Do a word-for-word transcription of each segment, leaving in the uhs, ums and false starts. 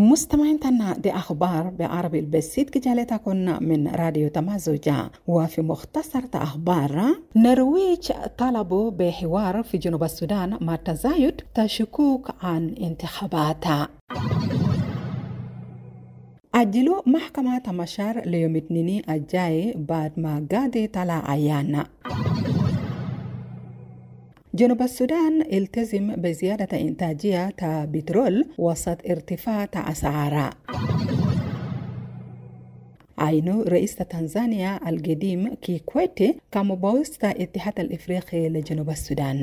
مستمعين تنا دي أخبار بعربي البسيط كجالتا كنا من راديو تمازوجا. وفي مختصر أخبار نرويج طلبوا بحوار في جنوب السودان مع تزايد تشكوك عن انتخاباتها. أجلوا محكمة مشار ليوم الاثنين الجاي بعد ما قاضي طلع عيانا. جنوب السودان التزم بزيادة إنتاجية بترول وسط ارتفاع أسعارها. عينو رئيس تنزانيا القديم كيكويتي كمبوسط الاتحاد الإفريقي لجنوب السودان.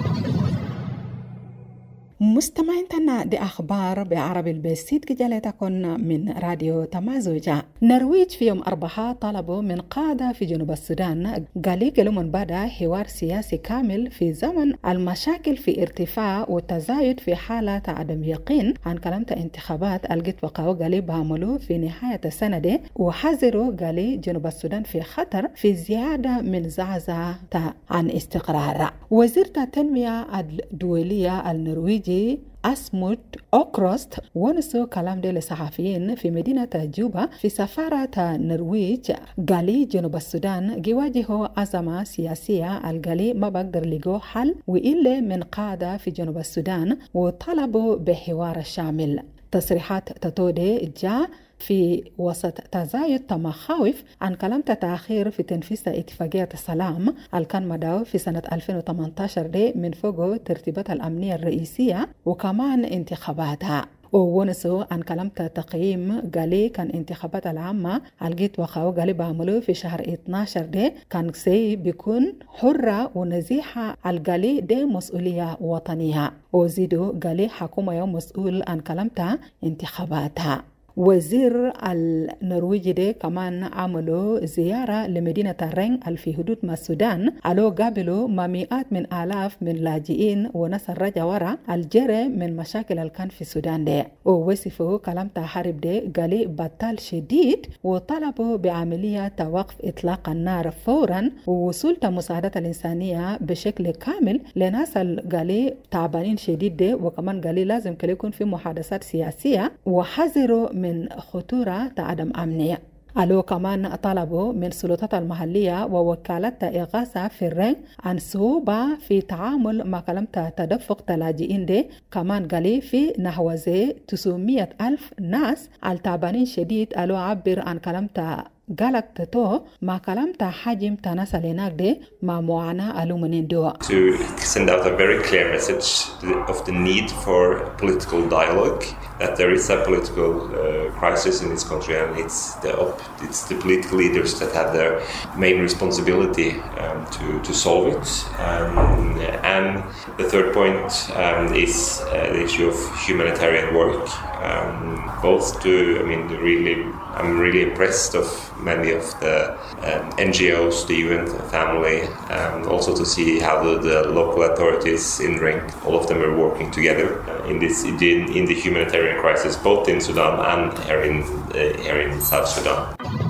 مستمعين تنا دي أخبار بعربي البسيط كجالتا كنا من راديو تمازوجا. نرويج في يوم أربعاء طلبوا من قادة في جنوب السودان قالي قالوا من بعد حوار سياسي كامل في زمن المشاكل في ارتفاع وتزايد في حالة عدم يقين عن كلمة انتخابات القت وقاو قالي بعملوا في نهاية السنة دي، وحذروا قالي جنوب السودان في خطر في زيادة من زعزعة عن استقرار. وزير التنمية الدولية النرويج أسمود أوكروست ونسو كلام دي لصحفيين في مدينة جوبا في سفارة النرويج. قالي جنوب السودان يواجهوا أزمة سياسية القالي ما بقدر لقوا حل وإلا من قادة في جنوب السودان وطلبوا بحوار شامل. تصريحات تتودي جاء في وسط تزايد مخاوف عن كلام تأخير في تنفيذ اتفاقية السلام الكان مدعو في سنة ألفين وثمانية عشر دي من فوق ترتيبات الأمنية الرئيسية وكمان انتخاباتها. ونسو عن كلام تقييم قالي كان انتخابات العامة الجيت وخاو قالي بعملوه في شهر اثنا عشر دي كان سي بيكون حرة ونزيحة القالي دي مسؤولية وطنية. وزيدو قالي حكومة يوم مسؤول عن كلام انتخاباتها. وزير النرويجي دي كمان عملوا زيارة لمدينة رينغ في حدود مع السودان، علو قابلوا ما مئات من آلاف من لاجئين وناس الرجع ورا الجري من مشاكل الكان في السودان دي. ووصفوا كلام تحارب دي قالي بطال شديد وطلبوا بعملية وقف إطلاق النار فورا ووصول المساعدات الإنسانية بشكل كامل لناس قالي تعبانين شديد دي. وكمان قالي لازم كل يكون في محادثات سياسية وحذروا من خطورة عدم أمنية. قالوا كمان طلبوا من السلطات المحلية ووكالات إغاثة في الرينغ عن صعوبة في تعامل مع كلمة تدفق اللاجئين دي. كمان قالي في نحو زي تسعمية ألف ناس التعبانين شديد. قالوا عبر عن كلمة قالك تتو ما كلمت حجم تناسل هناك دي مع معاناة ألومنين دوا. To send out a very clear message of the need for political dialogue, that there is a political uh, crisis in this country and it's the op- it's the political leaders that have their main responsibility um, to to solve it. Um, and the third point um, is uh, the issue of humanitarian work. Um, both to, I mean, really, I'm really impressed of many of the um, N G Os, the U N family, um, also to see how the, the local authorities in Ring, all of them are working together uh, in this in, in the humanitarian crisis, both in Sudan and here in uh, here in South Sudan.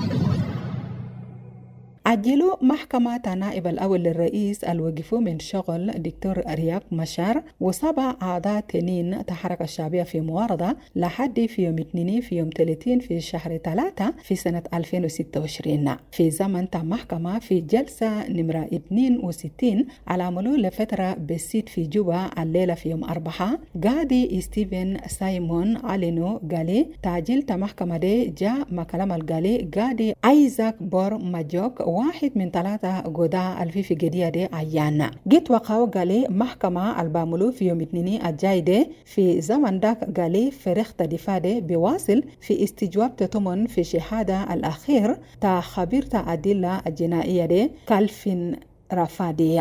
أجلوا محكمة نائب الأول للرئيس الوقفوا من شغل دكتور رياك مشار وسبع أعضاء تنين تحرك الشعبية في معارضة لحد في يوم اثنين في يوم ثلاثين في شهر ثلاثة في سنة ألفين وستة وعشرين في زمن محكمة في جلسة نمرة اثنين وستين على عملوا لفترة بسيط في جوبا الليلة في يوم أربعة. قاضي ستيفن سايمون علنو قالي تعجيل محكمة دي جاء مع كلام القالي قاضي ايزاك بور ماجوك واحد من ثلاثة قضاء الفيفي قدية دي عيانا. جيت وقاو قالي محكمة الباملو في يوم اثنين الجاي دي في زمن داك قالي فريق دفاع دي بواصل في استجواب تتمن في شهادة الأخير تا خبير تا أدلة الجنائية دي كالفين رفادية.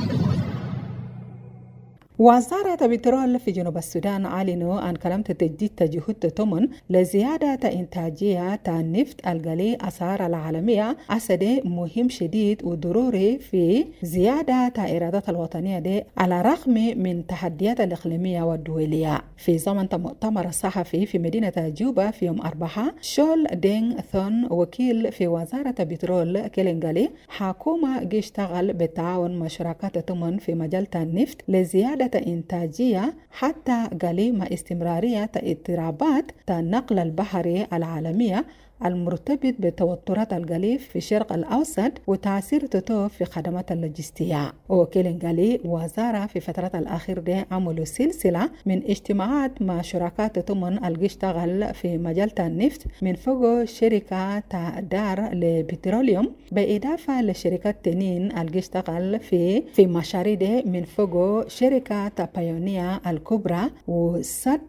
وزارة البترول في جنوب السودان أعلنوا عن كلمة تجديد تجهود تمن لزيادة إنتاجية النفط القلي أسعار العالمية أسد مهم شديد وضروري في زيادة إيرادات الوطنية دي على الرغم من تحديات الإقليمية والدولية. في زمن مؤتمر الصحفي في مدينة جوبا في يوم أربعة شول دينغ ثون وكيل في وزارة البترول كيلنغالي حكومة يشتغل بالتعاون مع شركات تمن في مجال النفط لزيادة زيادة إنتاجية حتى قلي مع استمرارية اضطرابات النقل البحري العالمية المرتبط بتوترات الجليف في الشرق الأوسط وتأثير تتو في خدمات اللوجستية. وكيلين جالي وزارة في فترة الأخير دي عملوا سلسلة من اجتماعات مع شركات تمن الجشتغل في مجال النفط من فوق شركة دار لبتروليوم بالإضافة لشركات تنين الجشتغل في في مشاريع دي من فوق شركة بايونيا الكبرى وسد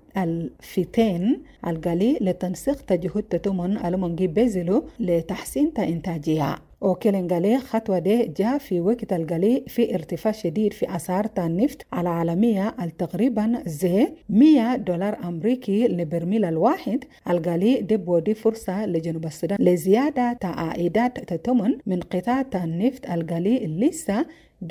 الفتين الجالي لتنسيق تجهود تتمن المنجي بيزلو لتحسين إنتاجية. وكيلين جالي خطوة دي جاء في وقت الجالي في ارتفاع شديد في أسعار النفط العالمية تقريبا زي مية دولار أمريكي لبرميل الواحد. الجالي دي بودي فرصة لجنوب السودان لزيادة تعائدات تتمن من قطاع النفط الجالي لسه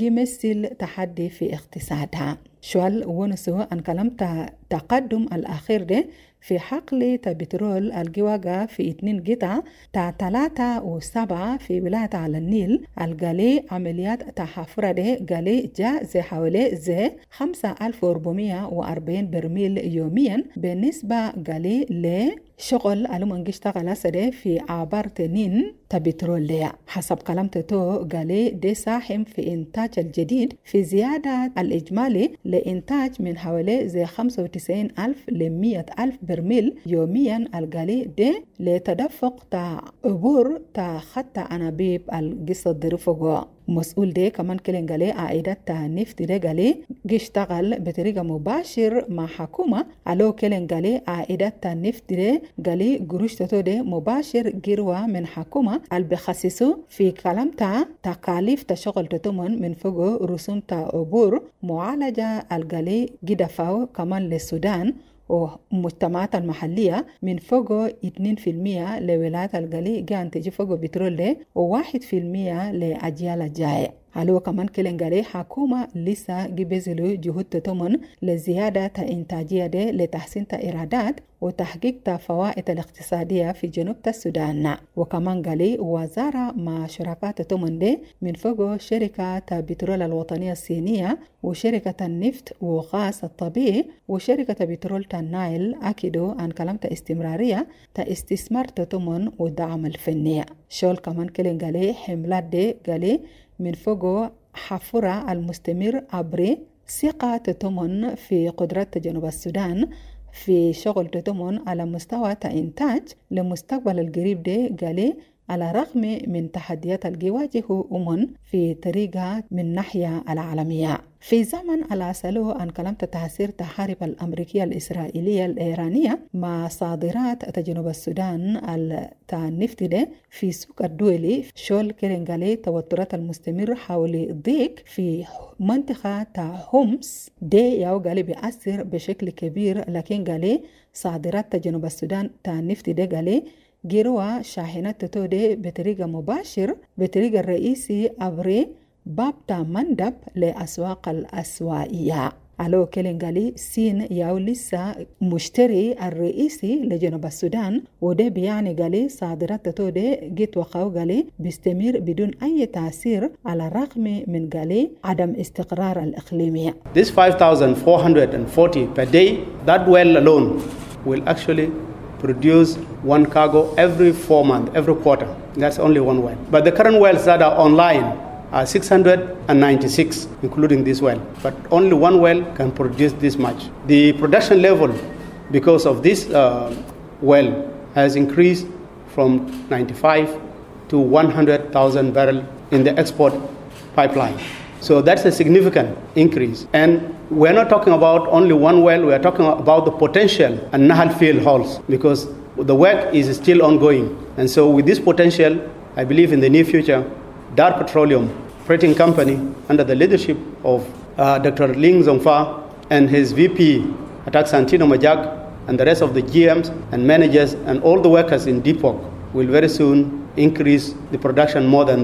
جمثل تحدي في اقتصادها. شوال ونسو أن كلمت تقدم الأخير ده في حقل بترول الجواجة في اتنين قطع تا تلاتة وسبعة في ولاية على النيل الجالي عمليات تحفرة ده جالي جاء زي حوالي زي خمسة ألف وأربعمية وأربعين برميل يوميا بالنسبة جالي ل شغل ألومنجي اشتغل سده في عبار تنين تبترول ليا. حسب كلام تتو قالي دي ساهم في إنتاج الجديد في زيادة الإجمالي لإنتاج من حوالي زي خمسة وتسعين ألف لمية ألف برميل يوميا القالي دي لتدفق تا عبور تا خط أنابيب القصة الدرفقو. مسؤول ده كمان كلين قالي عائدات نفط ده قالي يشتغل بطريقة مباشر مع حكومة. ألو كلين قالي عائدات نفط ده قالي قروش تتو ده مباشر جروة من حكومة البخصيصو في كلام تا تكاليف تشغل تتمن من فوق رسوم تا عبور معالجة القالي جدفاو كمان للسودان ومجتمعات المحلية من فوق اثنين بالمية لولايات الجالي جان تجي فوق بترول ده وواحد بالمية لأجيال الجاية. هلو كمان كلين قالي حكومة لسه جبزلو جهود تتمن لزيادة إنتاجية ده لتحسين إيرادات وتحقيق فوائد الاقتصادية في جنوب السودان. وكمان قالي وزارة مع شركات تتمن ده من فوق شركة بترول الوطنية الصينية وشركة النفط وغاز الطبيعي وشركة بترول النايل أكدوا عن كلام استمرارية استثمار تتمن ودعم الفنية. شول كمان كلين قالي حملات ده قالي من فوق حفرة المستمر عبر ثقة تتمن في قدرات جنوب السودان في شغل تتمن على مستوى إنتاج لمستقبل القريب ده قالي على الرغم من تحديات الجواجه أمن في طريقة من ناحية العالمية. في زمن الأسألو عن كلام تأثير تحارب الأمريكية الإسرائيلية الإيرانية مع صادرات جنوب السودان النفط ده في سوق الدولي. شول كيرنغالي توترات المستمر حول ضيق في منطقة هومس دي ياو قالي بيأثر بشكل كبير، لكن قالي صادرات جنوب السودان النفط ده قالي جيروا شاحنات تتو دي بطريقة مباشر بطريقة الرئيسي أبري باب تا مندب لأسواق الأسوائية. ألو كيلينغالي سين ياو لسه مشتري الرئيسي لجنوب السودان وده بيعني قالي صادرات تتو دي جيت وقاو قالي بيستمر بدون أي تأثير على الرغم من قالي عدم استقرار الإقليمي. This five thousand four hundred forty per day, that well alone will actually produce one cargo every four months, every quarter. That's only one well. But the current wells that are online are six hundred ninety-six, including this well. But only one well can produce this much. The production level, because of this uh, well, has increased from ninety-five to one hundred thousand barrels in the export pipeline. So that's a significant increase. And we're not talking about only one well, we're talking about the potential and Nahal field holes, because the work is still ongoing. And so with this potential, I believe in the near future, Dar Petroleum Operating Company, under the leadership of uh, Doctor Ling Zongfa and his V P, Atak Santino Majak, and the rest of the G Ms and managers and all the workers in Depok will very soon increase the production more than that.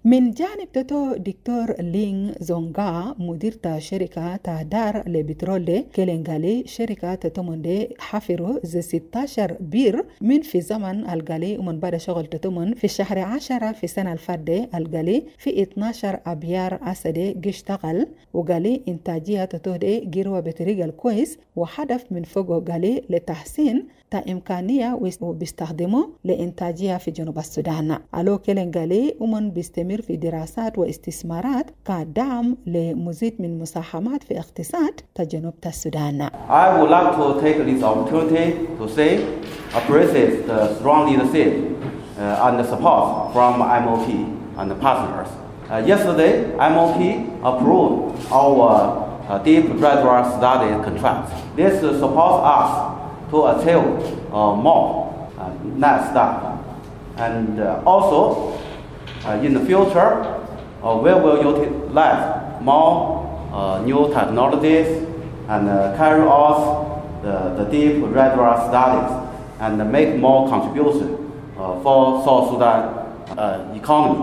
من جانب تتو دكتور لينغ زونغا مدير تا شركة تهدار لبترول كيلنغالي شركة تتمن حفروا زي ستاشر بير من في زمن الغالي ومن بعد شغل تتمن في الشهر عشرة في سنة الفادة الغالي في اتناشر أبيار أسدي جشتغل وغالي إنتاجية تتودي جيروا بطريقة الكويس وهدف من فوقه غالي لتحسين تا إمكانية وبيستخدمه لإنتاجية في جنوب السودان. ألو كيلنغالي ومن بيستمر في دراسات واستثمارات كدعم لمزيد من مساهمات في اقتصاد جنوب السودان. I would like to take this opportunity to say appreciate the strong leadership uh, and the support from M O P and the partners. Uh, yesterday, M O P approved our uh, deep reservoir study contract. This uh, supports us to achieve uh, more uh, net staff. And uh, also, uh, in the future, uh, we will utilize more uh, new technologies and uh, carry out the, the deep reservoir studies and make more contribution uh, for South Sudan uh, economy.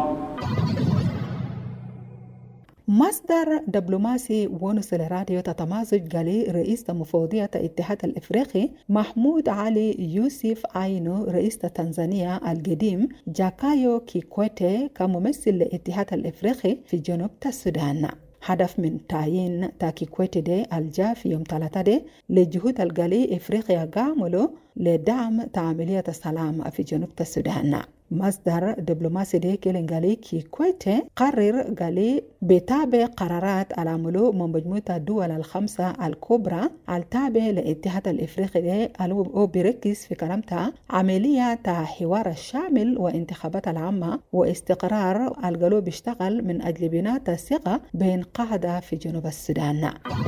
مصدر دبلوماسي ونس الراديو تتمازج قالي رئيس مفوضية الاتحاد الإفريقي محمود علي يوسف عينو رئيس تنزانيا القديم جاكايو كيكويتي كممثل للاتحاد الإفريقي في جنوب السودان. هدف من تعيين تاكيكويتي دي الجا في يوم ثلاثة دي لجهود القالي إفريقيا قاملوا لدعم تعاملية السلام في جنوب السودان. مصدر دبلوماسي دي كيلنغالي كيكويتي قرر قالي بتابع قرارات العملو من مجموعة الدول الخمسة الكبرى التابع للاتحاد الإفريقي دي أو بيركز في كلامتها عملية حوار الشامل وانتخابات العامة واستقرار القالو بيشتغل من أجل بناء الثقة بين قادة في جنوب السودان.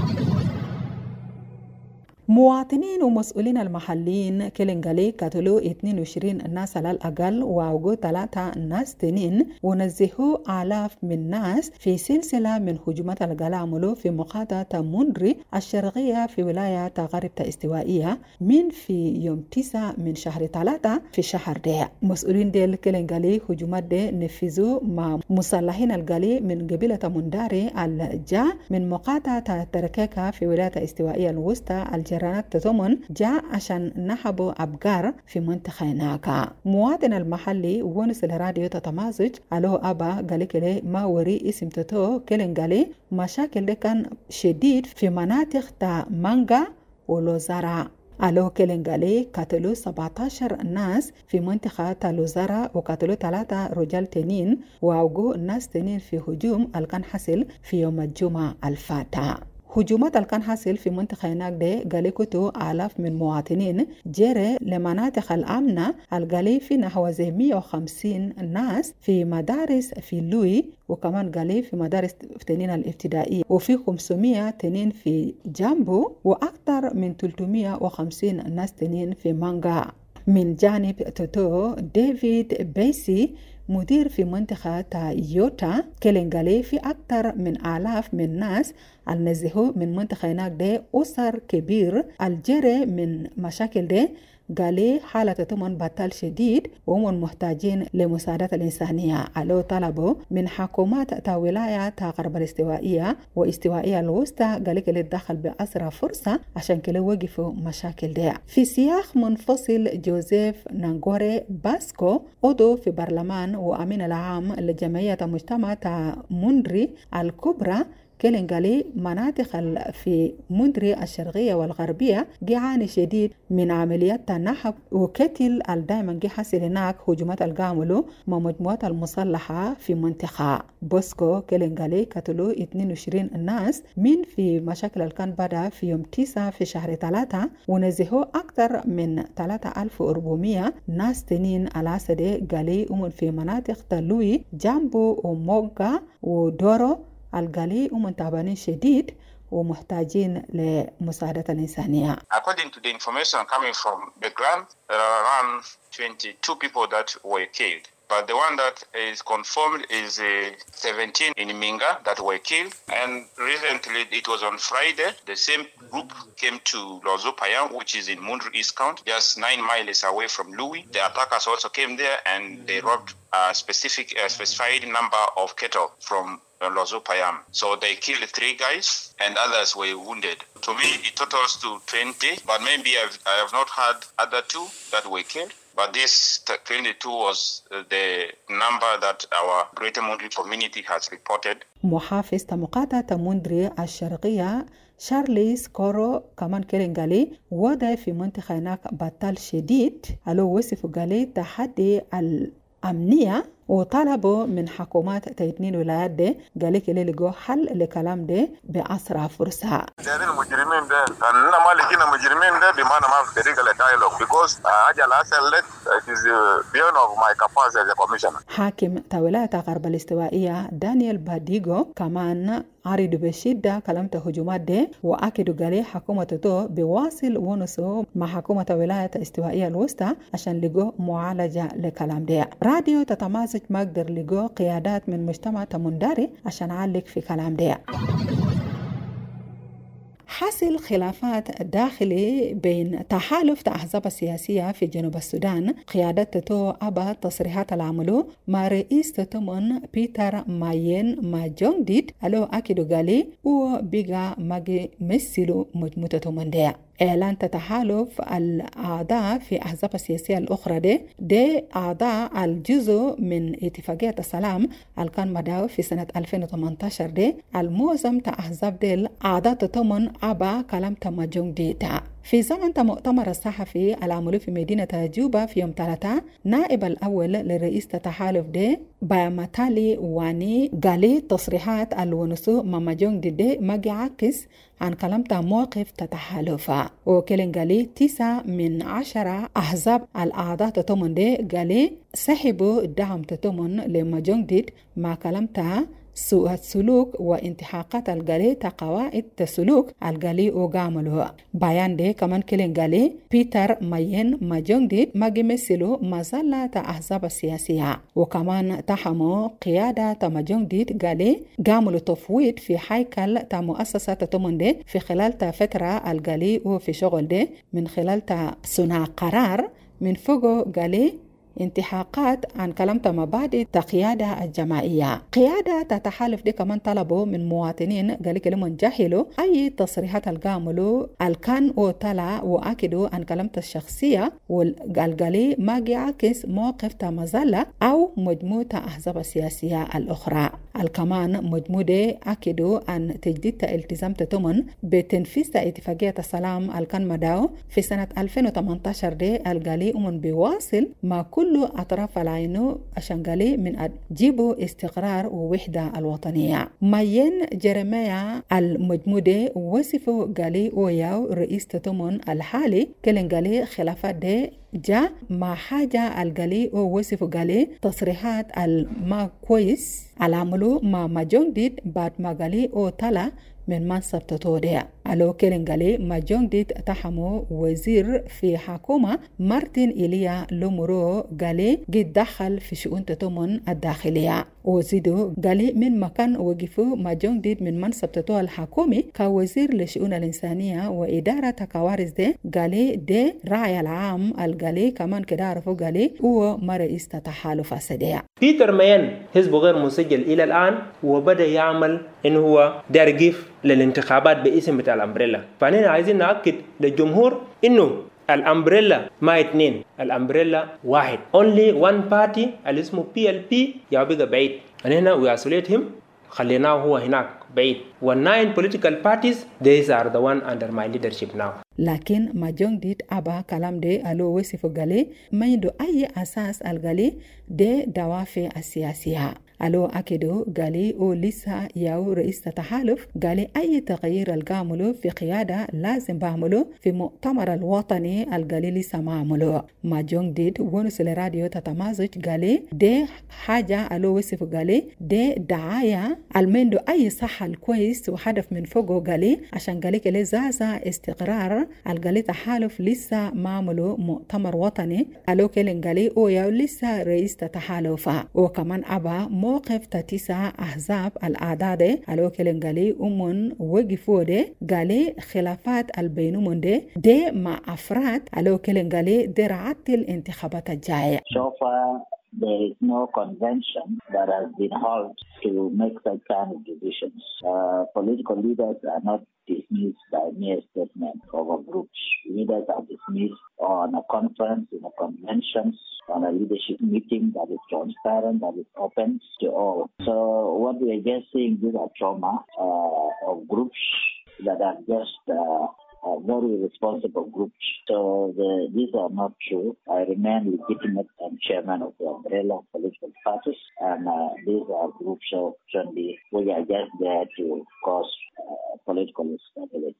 مواطنين ومسؤولين المحليين كيلنغالي قتلوا اثنين وعشرين ناس على الأقل وعوقوا ثلاثة ناس تنين ونزهوا آلاف من ناس في سلسلة من هجومات القلاملو في مقاطعة مونري الشرقية في ولاية غرب استوائية من في يوم تسعة من شهر ثلاثة في شهر ده. مسؤولين ديل كيلنغالي هجومات دي نفذوا مع مسلحين القالي من قبيلة منداري الجا من مقاطعة تركيكا في ولاية استوائية الوسطى الجرانات تتمن جاء عشان نحبوا أبقار في منطقة هناك. مواطن المحلي ونس الراديو تتمازج ألو أبا قالي كلي ما وري اسم تتو كيلنغالي مشاكل دي كان شديد في مناطق تا مانغا ولوزارا. ألو كيلنغالي قتلوا سبعة عشر ناس في منطقة لوزارا وقتلوا ثلاثة رجال تنين وعوقوا ناس تنين في هجوم الكان حصل في يوم الجمعة الفاتحة. هجومات اللي كان حاصل في منطقة هناك دي قالي كتو آلاف من مواطنين جري لمناطق الأمنة القالي في نحو زي مية وخمسين ناس في مدارس في لوي وكمان قالي في مدارس تنين الابتدائية وفي خمسمية تنين في جامبو وأكثر من ثلاثمية وخمسين ناس تنين في مانغا. من جانب توتو ديفيد بيسي مدير في منطقة يوتا كيلنغالي في أكثر من آلاف من الناس النزهوا من منطقة هناك دي أسر كبير الجري من مشاكل دي قالي حالة تمن بطال شديد وهم محتاجين لمساعدة الإنسانية. ألو طلبوا من حكومات تا ولاية تا غرب الاستوائية واستوائية الوسطى قالي كلي تدخل بأسرع فرصة عشان كلي وقفوا مشاكل دي. في سياق منفصل جوزيف نانغوري باسكو عضو في برلمان وأمين العام لجمعية مجتمع تا مونري الكبرى كيلنغالي مناطق في مندري الشرقية والغربية جعان شديد من عمليات تنحب وكتل الدائما جي حصل هناك هجومات القاملو مع مجموعات المسلحة في منطقة بوسكو. كيلنغالي قتلوا اثنين وعشرين ناس من في مشاكل الكان بدأ في يوم تسعة في شهر ثلاثة ونزهوا أكثر من ثلاثة آلاف وأربعمية ناس تنين على سدي قالي ومن في مناطق تلوي جامبو وموغا ودورو القالي ومن تعبانين شديد ومحتاجين لمساعدة الإنسانية. According to the information coming from the ground, there are around twenty-two people that were killed. But the one that is confirmed is uh, seventeen in Minga that were killed. And recently, it was on Friday, the same group came to Lozo Payang, which is in Mundri East County, just nine miles away from Louis. The attackers also came there and they robbed a specific, a specified number of cattle from Lozo Payam. So they killed three guys and others were wounded. To me, it totals to twenty, but maybe I've, I have not had other two that were killed. But this twenty-two was the number that our Greater Mundri community has reported. محافظ مقاطعة مندري الشرقية شارليز كورو كمان كيرين قالي وضع في منطقة هناك بطال شديد. ألو وصفوا قالي تحدي الأمنية وطلبوا من حكومات تايتنين ولايات دي قالي كلي لقوا حل لكلام دي بأسرع فرصة. يعني المجرمين ده أنا ما لقينا مجرمين ده بمعنى ما في طريقة للديالوج because أجل أصل let it is beyond of my capacity as a commissioner. حاكم ولاية غرب الاستوائية دانيال باديغو كمان عرضوا بشدة كلام هجومات دي وأكدوا قالي حكومة تو بواصل ونسو مع حكومة ولاية الاستوائية الوسطى عشان لقوا معالجة لكلام دي. راديو تتماسك ما قدر لقوا قيادات من مجتمع تمنداري عشان علق في كلام دي. حاصل خلافات داخلي بين تحالف الأحزاب السياسية في جنوب السودان قيادة تو أبا تصريحات العملو مع رئيس تتمن بيتر ماين ما جونجديد ألو أكيدو قالي وبيغا ماجي مسلو مجموعة تمندية. إعلان تحالف الأعضاء في أحزاب السياسية الأخرى دي, دي أعضاء الجزء من اتفاقية السلام الكان مداو في سنة ألفين وثمانية عشر دي الموزم تأحزاب دي أعضاء تتمن أبا كلام تمجون ديتا. في زمن مؤتمر الصحفي العملي في مدينة جوبا في يوم ثلاثة نائب الأول لرئيس التحالف دي بايماتالي واني قالي تصريحات الونسو ممجون دي, دي ما عكس عن كلامته موقف تتحالفا وكلن قالي تسعة من عشرة أحزاب الأعضاء تتمن دي قالي سحبوا الدعم تتمن لمجون مع كلامته سوء السلوك وانتحاقات الغالي تقواعد السلوك الغالي وغاملو بيان دي كمان كلين غالي بيتر ماين ماجونجدي ماجي مسلو مازالة أحزاب السياسية وكمان تحمو قيادة ماجونجدي غالي غاملو تفويض في هيكل تا مؤسسة تمندي في خلال تا فترة الغالي وفي شغل دي من خلال تا صنع قرار من فوقو غالي انتحاقات عن كلام مبادئ القيادة الجماعية. قيادة تتحالف دي كمان طلبوا من مواطنين قالوا كلمون جاهلوا أي تصريحات القاملوا الكان وطلع وأكدوا عن كلام الشخصية والقالي ما يعكس موقف تمازلة أو مجموعة أحزاب السياسية الأخرى. الكمان مجموعة أكدوا عن تجديد التزام تتمن بتنفيذ اتفاقية السلام الكان مداو في سنة ألفين وثمانية عشر دي القالي أمن بواصل ما كل كل أطراف العينو أشنغالي من جيبوا استقرار ووحدة الوطنية. ماين جرمايا المجمودة وصفوا قالي وياو رئيس تتمن الحالي كلن قالي خلافات دي جاء مع حاجة القالي ووصفوا قالي تصريحات الما كويس العملو مع مجندد بعد ما قالي وطلع من منصب تطوريا. ألو كيرنغالي ماجونجديد تحمو وزير في حكومة مارتن إليا لومورو قالي قد دخل في شؤون تتمن الداخلية وزيدو قالي من مكان وقفوا ماجونجديد من منصب تطور الحكومي كوزير لشؤون الإنسانية وإدارة كوارث دي قالي دي راعي العام القالي كمان كده عرفوا قالي هو مرئيس تحالف السديع. بيتر ماين حزب غير مسجل إلى الآن وبدأ يعمل إنه هو دارجيف للانتخابات باسم بتاع الأمبريلا. فأنا عايزين نأكد للجمهور إنه الأمبريلا ما اثنين، الأمبريلا واحد. Only one party اللي اسمه بي إل بي يبقى بعيد. أنا we isolate him خليناه هو هناك بعيد. والناين political parties these are the one under my leadership now. لكن ماجونجديد أبا كلام دي ألو وصفو قالي ما يندو أي أساس القالي دي دوافع السياسية. ألو أكدو قالي أو لسا ياو رئيس تحالف قالي أي تغيير القاملو في قيادة لازم بعملو في مؤتمر الوطني القالي لسا ما عملو. ماجونجديد ونسل راديو تتمازج قالي دي حاجة ألو وصفو قالي دي دعاية المندو أي صحة الكويس وحدف من فوقه قالي عشان قالي كلي زازا استقرار القالي تحالف لسا معملو مؤتمر وطني. ألو كلين قالي أو ياو لسا رئيس تحالفا وكمان أبا موقف تتسع أحزاب الأعداد. ألو كلين قالي أمون وقفوا دي قالي خلافات البينومون دي دي مع أفراد. ألو كلين قالي دي رعات الانتخابات الجاية. شوف there is no convention that has been held to make such kind of decisions. Uh, political leaders are not dismissed by mere statement over groups. Leaders are dismissed on a conference, in a convention, on a leadership meeting that is transparent, that is open to all. So what we are just seeing, these are trauma uh, of groups that are just uh, uh, very responsible groups. So the, these are not true. I remain legitimate and chairman of the umbrella of political parties, and uh, these are groups of trendy. We are just there to cause uh, political instability.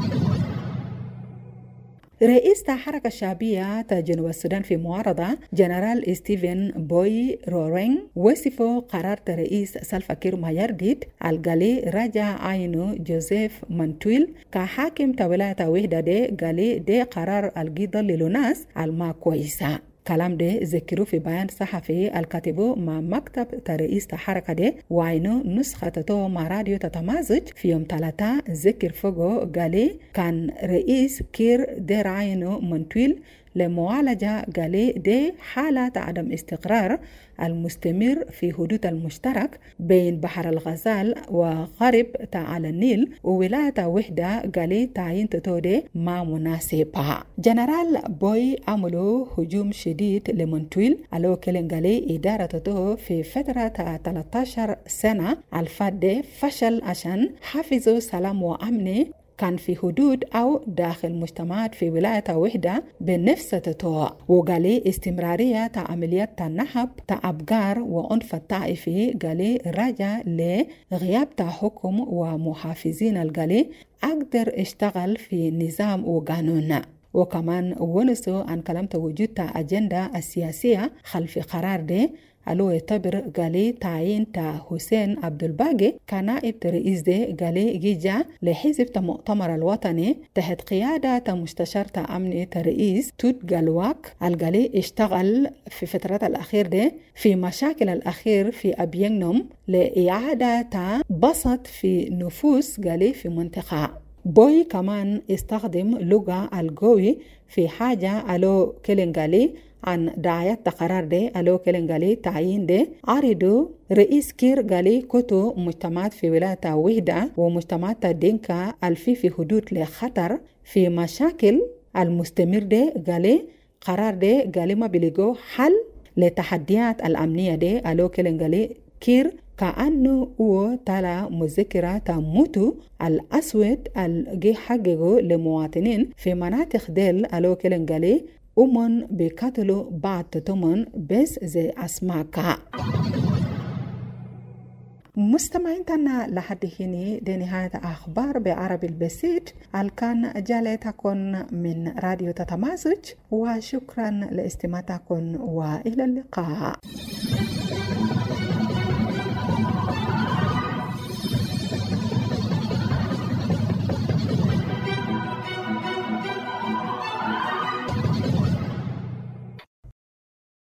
رئيس حركة الشعبية جنوب السودان في معارضة جنرال ستيفن بوي رورينغ وصفوا قرار رئيس سلفا كير مايارديت القالي رجع عينو جوزيف مانتويل كحاكم تولاية وحدة دي قالي دي قرار القيدة للناس الما كويسة. كلام ده ذكروا في بيان صحفي الكاتبه مع مكتب رئيس الحركة ده وعينو نسخة تو مع راديو تتمازج في يوم ثلاثة ذكر فوقه قالي كان رئيس كير دير عينو منتويل لمعالجة قالي دي حالة عدم استقرار المستمر في حدود المشترك بين بحر الغزال وغرب تاع النيل وولاية وحدة قالي تعيين تتودي ما مناسبة. جنرال بوي عملوا هجوم شديد لمنتويل على كلن قالي إدارة تتو في فترة ثلاثة عشر سنة الفاد فشل عشان حافظوا سلام وأمني كان في حدود أو داخل مجتمعات في ولاية وحدة بنفس تطوع وقالي استمرارية عمليات النهب أبقار وعنف الطائفي قالي رجع لغياب حكم ومحافظين القالي أقدر اشتغل في نظام وقانون. وكمان ونسوا عن كلام وجود أجندة السياسية خلف قرار ده ألو يعتبر قالي تعيين تا حسين عبد الباقي كنائب رئيس ده قالي جيجا لحزب المؤتمر الوطني تحت قيادة مستشار أمن رئيس توت قالواك القالي اشتغل في فترة الأخير ده في مشاكل الأخير في أبينهم لإعادة بسط في نفوس قالي في منطقة. بوي كمان استخدم لغة القوي في حاجة ألو كلنغالي عن دعاية قرار دي ألو كلنغالي تعيين دي عرضوا رئيس كير قالي كتو مجتمعات في ولاية وحدة ومجتمعات دينكا الفي في حدود لخطر في مشاكل المستمر دي قالي قرار دي قالي ما بلغو حل لتحديات الأمنية دي ألو كلنغالي كير كأنه هو تلا مذكرة موتو الأسود الجي حققوا لمواطنين في مناطق ديل ألو كلنغالي أمن بقتلوا بعض تتمن بس زي أسماكا. مستمعين تنا لحد هنا دي نهاية أخبار بعربي البسيط الكان جالتكم من راديو تتمازج وشكرا لاستماعكم وإلى اللقاء.